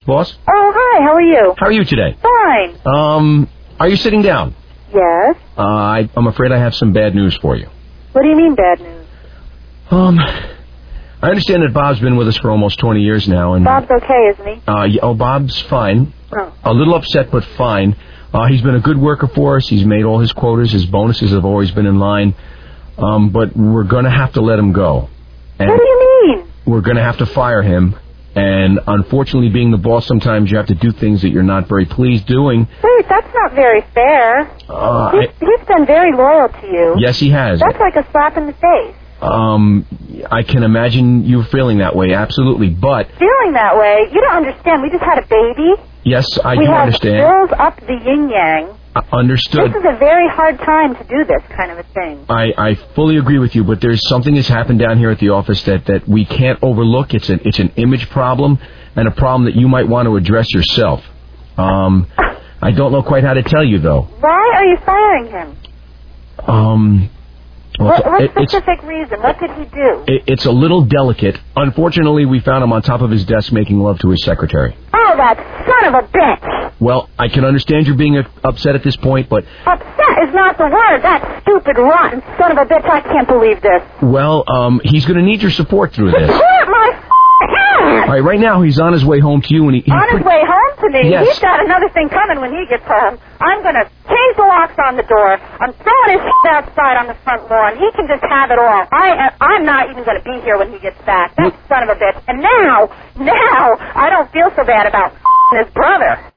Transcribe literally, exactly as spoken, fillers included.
Boss? Oh, hi, how are you? How are you today? Fine. Um, are you sitting down? Yes? Uh, I, I'm afraid I have some bad news for you. What do you mean bad news? Um, I understand that Bob's been with us for almost twenty years now, and... Bob's okay, isn't he? Uh, yeah, oh, Bob's fine. Oh. A little upset, but fine. Uh, he's been a good worker for us. He's made all his quotas. His bonuses have always been in line. Um, but we're going to have to let him go. And what do you mean? We're going to have to fire him. And unfortunately, being the boss, sometimes you have to do things that you're not very pleased doing. Wait, that's not very fair. Uh, he's, I, he's been very loyal to you. Yes, he has. That's like a slap in the face. Um, I can imagine you feeling that way, absolutely. But feeling that way? You don't understand. We just had a baby. Yes, I we do have understand. bills up the yin-yang. Uh, understood. This is a very hard time to do this kind of a thing. I, I fully agree with you, but there's something that's happened down here at the office that, that we can't overlook. It's an it's an image problem and a problem that you might want to address yourself. Um, I don't know quite how to tell you, though. Why are you firing him? Um... Well, what, what it, specific reason? What did he do? It, it's a little delicate. Unfortunately, we found him on top of his desk making love to his secretary. Oh, that son of a bitch! Well, I can understand you're being upset at this point, but... Upset is not the word. That stupid, rotten son of a bitch. I can't believe this. Well, um, he's going to need your support through this. Support my All right, right now he's on his way home to you. And he, on his way home to me? Yes. He's got another thing coming when he gets home. I'm going to change the locks on the door. I'm throwing his outside on the front lawn. He can just have it all. I, I'm not even going to be here when he gets back. That son of a bitch. And now, now, I don't feel so bad about his brother.